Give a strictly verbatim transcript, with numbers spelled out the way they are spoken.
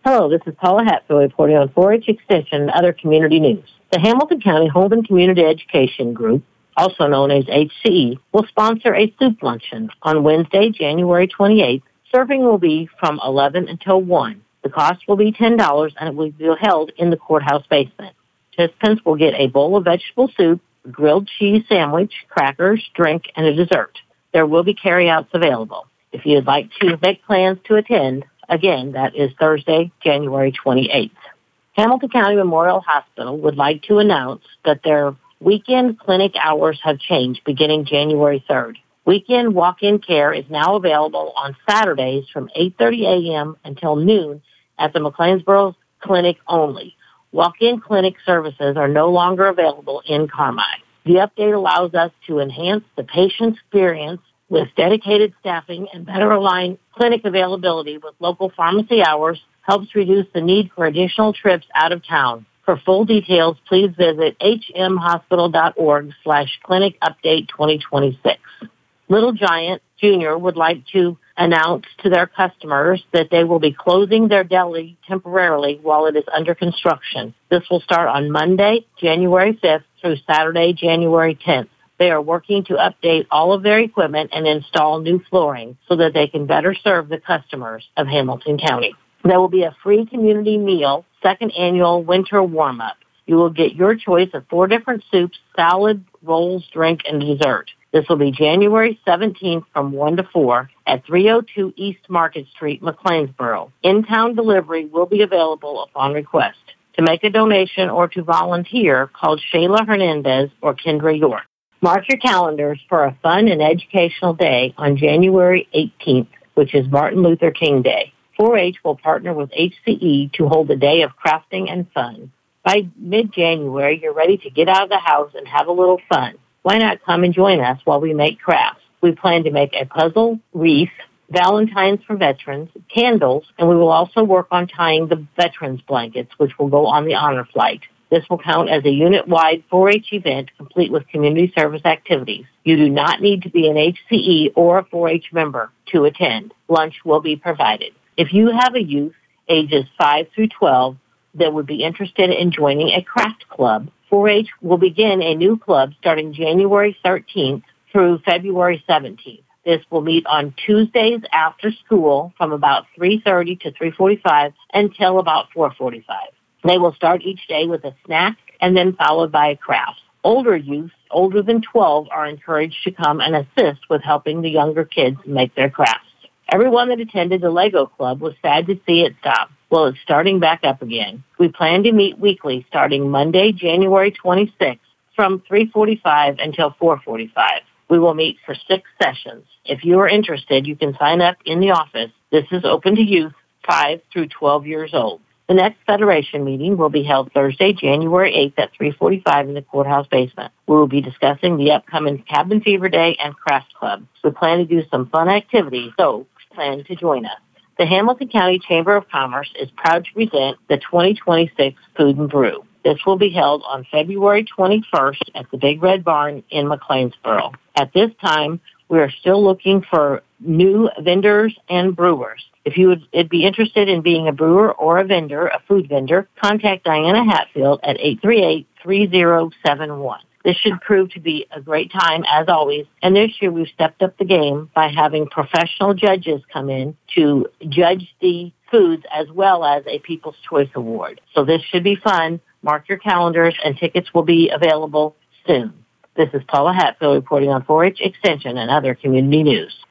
Hello, this is Paula Hatfield reporting on four H Extension and other community news. The Hamilton County Holden Community Education Group, also known as H C E, will sponsor a soup luncheon on Wednesday, January twenty-eighth. Serving will be from eleven until one. The cost will be ten dollars and it will be held in the courthouse basement. Participants will get a bowl of vegetable soup, a grilled cheese sandwich, crackers, drink, and a dessert. There will be carryouts available. If you'd like to make plans to attend, again, that is Thursday, January twenty-eighth. Hamilton County Memorial Hospital would like to announce that their weekend clinic hours have changed beginning January third. Weekend walk-in care is now available on Saturdays from eight thirty a.m. until noon at the McLeansboro Clinic only. Walk-in clinic services are no longer available in Carmi. The update allows us to enhance the patient experience with dedicated staffing and better align clinic availability with local pharmacy hours, helps reduce the need for additional trips out of town. For full details, please visit hmhospital.org slash clinic update 2026. Little Giant Junior would like to announce to their customers that they will be closing their deli temporarily while it is under construction. This will start on Monday, January fifth through Saturday, January tenth. They are working to update all of their equipment and install new flooring so that they can better serve the customers of Hamilton County. There will be a free community meal, second annual winter warm-up. You will get your choice of four different soups, salad, rolls, drink, and dessert. This will be January seventeenth from one to four at three oh two East Market Street, McLeansboro. In-town delivery will be available upon request. To make a donation or to volunteer, call Shayla Hernandez or Kendra York. Mark your calendars for a fun and educational day on January eighteenth, which is Martin Luther King Day. four H will partner with H C E to hold a day of crafting and fun. By mid-January, you're ready to get out of the house and have a little fun. Why not come and join us while we make crafts? We plan to make a puzzle, wreath, Valentines for veterans, candles, and we will also work on tying the veterans blankets, which will go on the honor flight. This will count as a unit-wide four H event complete with community service activities. You do not need to be an H C E or a four H member to attend. Lunch will be provided. If you have a youth ages five through twelve that would be interested in joining a craft club, four H will begin a new club starting January thirteenth through February seventeenth. This will meet on Tuesdays after school from about three thirty to three forty-five until about four forty-five. They will start each day with a snack and then followed by a craft. Older youth, older than twelve, are encouraged to come and assist with helping the younger kids make their crafts. Everyone that attended the Lego Club was sad to see it stop. Well, it's starting back up again. We plan to meet weekly starting Monday, January twenty-sixth from three forty-five until four forty-five. We will meet for six sessions. If you are interested, you can sign up in the office. This is open to youth five through twelve years old. The next Federation meeting will be held Thursday, January eighth at three forty-five in the courthouse basement. We will be discussing the upcoming Cabin Fever Day and Craft Club. We plan to do some fun activities, so plan to join us. The Hamilton County Chamber of Commerce is proud to present the twenty twenty-six Food and Brew. This will be held on February twenty-first at the Big Red Barn in McLeansboro. At this time, we are still looking for new vendors and brewers. If you would be interested in being a brewer or a vendor, a food vendor, contact Diana Hatfield at eight three eight, three oh seven one. This should prove to be a great time, as always, and this year we've stepped up the game by having professional judges come in to judge the foods as well as a People's Choice Award. So this should be fun. Mark your calendars, and tickets will be available soon. This is Paula Hatfield reporting on four H Extension and other community news.